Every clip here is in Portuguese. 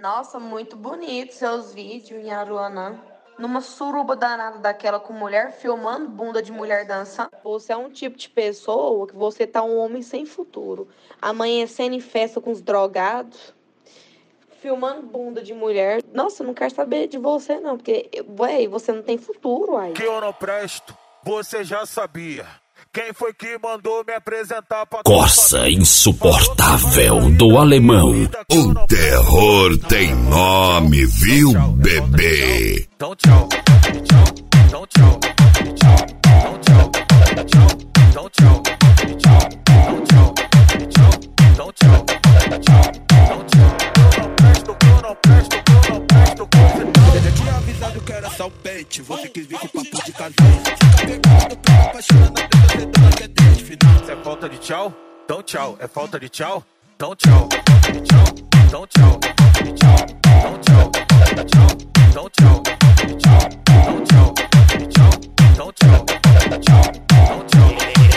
Nossa, muito bonito seus vídeos em Aruanã. Numa suruba danada daquela com mulher, filmando bunda de mulher dançando. Você é um tipo de pessoa que você tá um homem sem futuro. Amanhecendo em festa com os drogados, filmando bunda de mulher. Nossa, eu não quero saber de você não, porque, ué, você não tem futuro, uai. Que eu não presto, você já sabia. Quem foi que mandou me apresentar pra Corsa insuportável do alemão. O terror tem nome, viu, bebê? Então tchau, então tchau, então tchau, então tchau, então tchau, eu não presto, Eu já tinha avisado que era só o pente. Você quis vir com papo de casal. Fica pegado, pega apaixonado, você dona que é desde final. Se é falta de tchau, então tchau. É falta de tchau, então tchau. Então tchau, então tchau, então tchau, então tchau, então tchau, então tchau.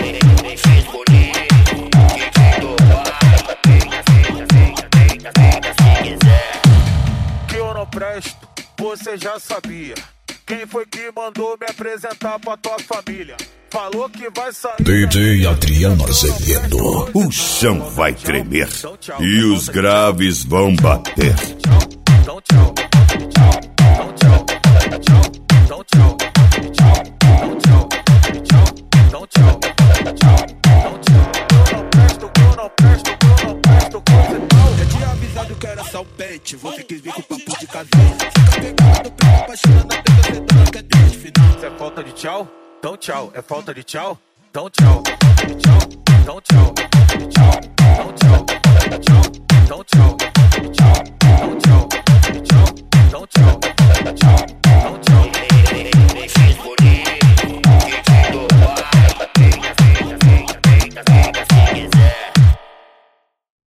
Que eu não presto, você já sabia. Quem foi que mandou me apresentar pra tua família? Falou que vai sair. DJ Adriano Azevedo. O chão vai tremer e os graves vão bater. Então tchau, então tchau, então tchau, então tchau, então tchau, então tchau. Eu não presto, coisa não. Já tinha avisado que era só o pente. Você quis vir com papo de casal. Fica pegado, pega apaixonado, você dona que é desde final. Se é falta de tchau, então tchau. É falta de tchau, então tchau. Então tchau, então tchau, então tchau, então tchau, então tchau, então tchau, então tchau.